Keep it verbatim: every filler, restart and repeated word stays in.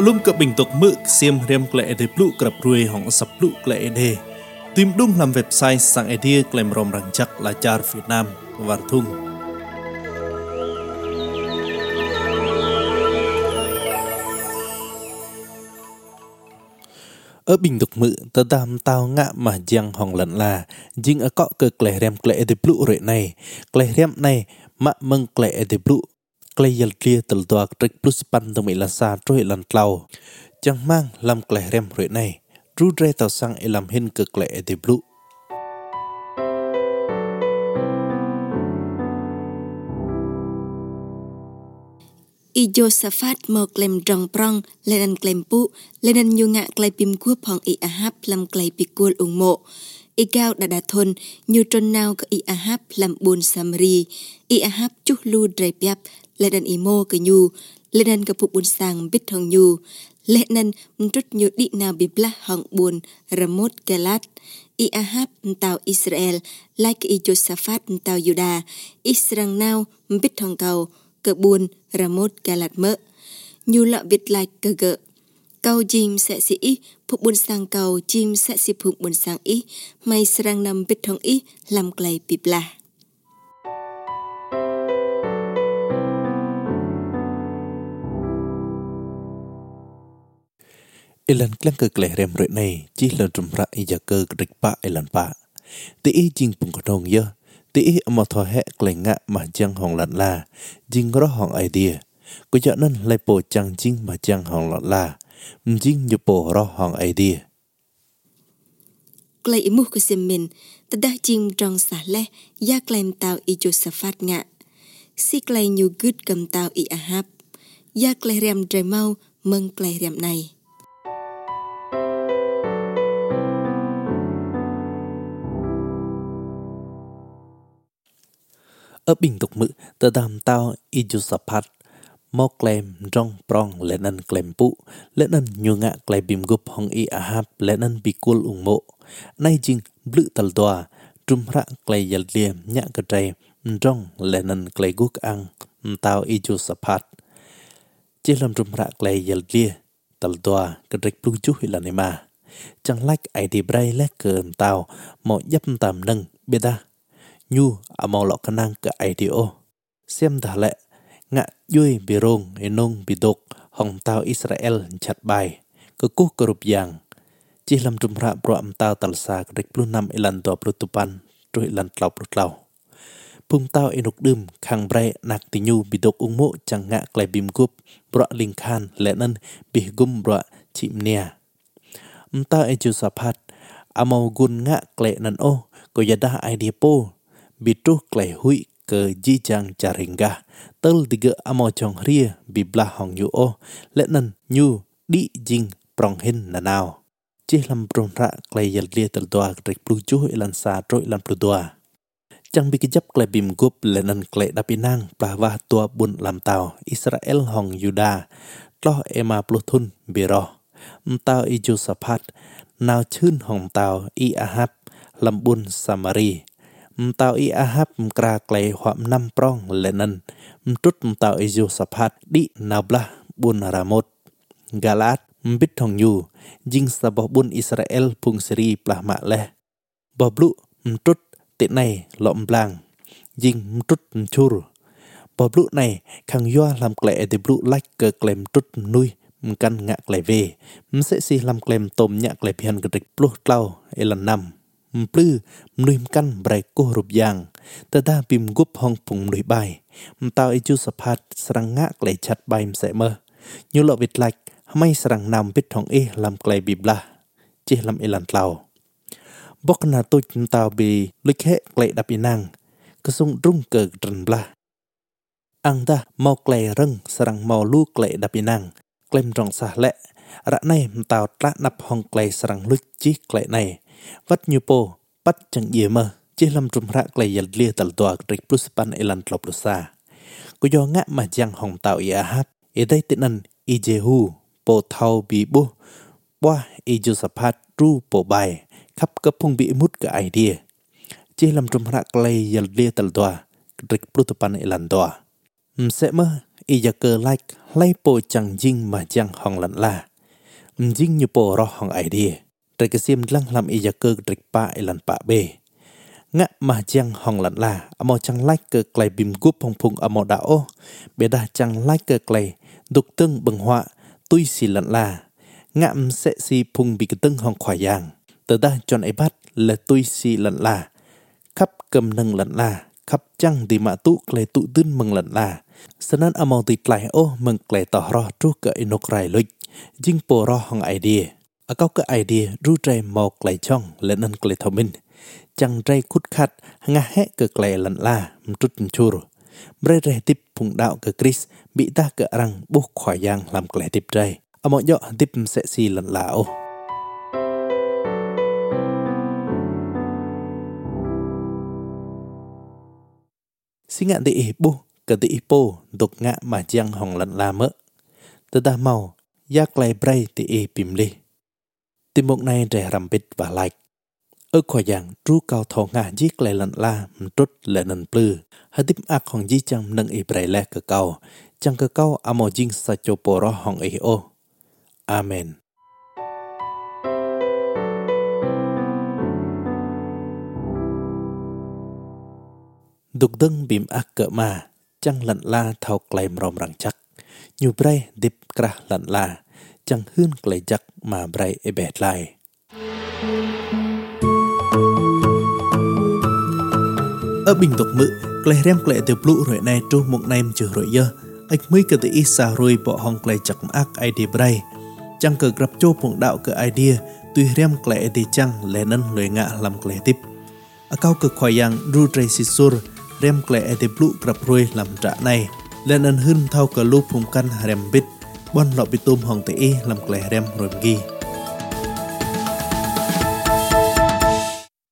Pelum ke bentuk mek siam rem kle ede plu kerap ruai hong saplu kle ede. Tim dung lam website sang ede klaim rom rangjak lajar Vietnam wartung. Ở bình tục mự tớ đam tao ngạ mà giang hong lần là dinh ở cọ cơ kle rem kle ede plu rồi này kle rem này mạ mâng kle ede plu kle yel kia tel toa trek plus pan tông mỹ là sa trôi lần tàu chẳng mang làm kle rem rồi này ru re tàu sang e làm hin cơ kle ede plu. I Josaphat mau klaim rong prong lên klaim pu lên nyu ngạ klaim pim kuop hong I Ahab làm klaim pikul ung mộ I gao đã đạt thôn như trôn nào cái I Ahab làm buôn Samari I Ahab chúc lu drai piap lên I mo cái nyu lên cái phục buôn sang bít hong nyu lên trút nyu đi nào bị bla hong buôn Ramot Galat I Ahab tàu Israel lại cái I Josaphat tàu Juda Israel nào bít hong cầu cơ buôn Ramot Galat mỡ như lọ Việt lại cơ gỡ cầu chim sẽ sĩ phục buôn sang cầu chim sẽ sĩ phục buôn sang ý may sang năm biết thông ý làm clay pipla. Ilan klang ke kleh rem re này chỉ là trùm ra i giờ cơ địch pa ilan pa tí ý jing pung kodong yo tí ý mà thò hẹ kleh ngạ mà chang hong lặn la jing ro hong idea có cho nên lại po chang jing mà chang hong lặn la jing như po ro hong idea kleh imu ke semin tadah jing trong sa le ya klaim tao I Josaphat ngạ si kleh nyu good cầm tao I Ahab ya kleh rem dre mau mâng kleh rem này. Ở bình tục mự tờ đàm tao I Josaphat mau klaim rong prong lên ăn klaim pu lên ăn nhu ngạ klaim bim gup hong I Ahab lên ăn bikul ung mộ nay jing blue tal doa trum ra klaim yel liam nhạ cái trai rong lên ăn klaim guk ang tao I Josaphat chỉ làm trum ra klaim yel lia tal doa cái trai plung chu hi là này mà chẳng like ai đi bray lek cờn tao mọi dấp tạm nâng beta nhu amau lọ khả năng cả I D O xem thả lệ ngạ duy bị rong enong bị độc hong tao Israel chặt bài cơ cố cơ rụp giang chỉ làm trùm rạ pro am tao tal sa cái plu năm ilan to plu tupan rồi ilan tlau plu tlau pung tao enok đum khang bre nak ti nhu bị độc ung mộ chẳng ngạ klei bim gup pro linh khan lệ nân bị gum pro chim nia um tao e Josaphat amau gun ngạ klei nan o có yada idea po bitu klei hui ke jijang charinga tel tiga amo chong ria bibla hong yu o lệ nan nhu di jing prong hin na nào chỉ làm prong ra klei yel lia tel doa trek plu chu ilan sa troi lan plu doa chẳng bị cái chấp klei bim gup lệ nan klei dapinang plawa tua bun lam tao Israel hong Juda lo ema plu thun biro tao I Josaphat nào chun hong tao I Ahab lam bun Samari tao I Ahab kra klei hwam năm prong lenen trút tao I Josaphat đi nabla bun Ramot Galat bít hong yu jing sa bo bun Israel phung seri plahma le bo blu trút tiện này lọm blang jing trút chur bo blu này khang yoa làm klei de blu like cơ klem trút nuôi căn ngạ klei về sẽ si làm klem tôm nhạ klei pian grik plu tlau elan năm plư nuôi căn bray cô rụp giang ta đa bim gup hong phùng nuôi bài tao I Josaphat sarang ngạ klei chặt bài sẽ mơ như lộ việt lạch may sarang nam biết hong e làm klei bibla chỉ làm elan tlau bok na tôi tao bị lịch hệ klei đập inang cơ sung rung cờ trần bla ang ta mau klei răng sarang mau lu klei đập inang klem rong sa lệ rã này tao tlat nắp hong klei sarang luch chi klei này vắt như po bắt chẳng gì mơ chỉ làm trùm rạ klei yel lia tal toa trek plus pan elan tlop lusa có do ngạ mà giang hong tao I Ahab ở đây tên ăn I Jehu po thao bị bu boa I Josaphat ru po bài khắp cấp phung bị mút cả idea chỉ làm trùm rạ klei yel lia tal toa trek plus pan elan toa sẽ mơ อียาเกอไลค์ไล่โปจังยิงมาจังห้องลันลายิงอยู่โปรอห้องไอเดียแต่กระเสียมลังลำอียาเกอดริกปะไอลันปะเบงะมาจังห้องลันลาอมอจังไลค์เกอไกลบิมกุบพงพุงอมอดาโอเบดาจังไลค์เกอไกลดุกตึงบังหวะตุยสีลันลางะมเสซีพุงบิกตึงห้องขวายางเตอดาจอนไอบัดและตุยสีลันลาขับกำนังลันลาขับจังดิมาตุไกลตุตึ้นมึงลันลาสนั้นอมอติไกลโอมึงไกลต่อรอทุกเกอินกไรลุยจิงโปรอห้องไอเดียอาก็ก็ไอเดียรู้ใจมอไกลช่องและนั่นไกลทมินจังใจคุดคัดงะแฮะเกไกลลันลามจุดชูรเบรเรติปพุงดาวเกคริสบิตาเกรังบุกขวายางลำไกลติบใจอมอยอติปเสซีลันลาโอสิงะดีบุกะดีโปดกงะมาจังห้องลันลาเมะตะดาเมายาไกลไบรตีเอปิมลีติมกในแร่รำปิดว่าไลค์เออขอยางรู้เกาทองงายี่ไกลลันลามันตุดและนันปลือฮัดิมอักของยี่จังนังเอไบรแลกเกาจังเกเกาอามอจิงสะโจโปรอห้องเอโออาเมนดุกดึงบิมอักเกมาจังลันลาเท่าไกลมรอมรังจักอยู่ไบรดิบกระลันลาจังหื้นไกลจักมาไบรเอเบดไลเออบิงตกมือไกลเรียมไกลเดือบลุรวยในจูหมกในมจือรวยเยอะไอ้มือกะติอิสารวยบ่ห้องไกลจักอักไอเดียไบรจังเกิดรับโจผงดาวเกิดไอเดียตุยเรียมไกลไอเดียจังและนั้นรวยงะลำไกลติบอาเก้าเกิดขวายังรูเรซิซูร์เรียมไกลไอเดียบลุกรับรวยลำจะในและนั้นหื้นเท่ากับลูกภูมิกันเรียมบิดบอนหลบไปตุ้มห้องเตะลำไกลเรียมรวยกี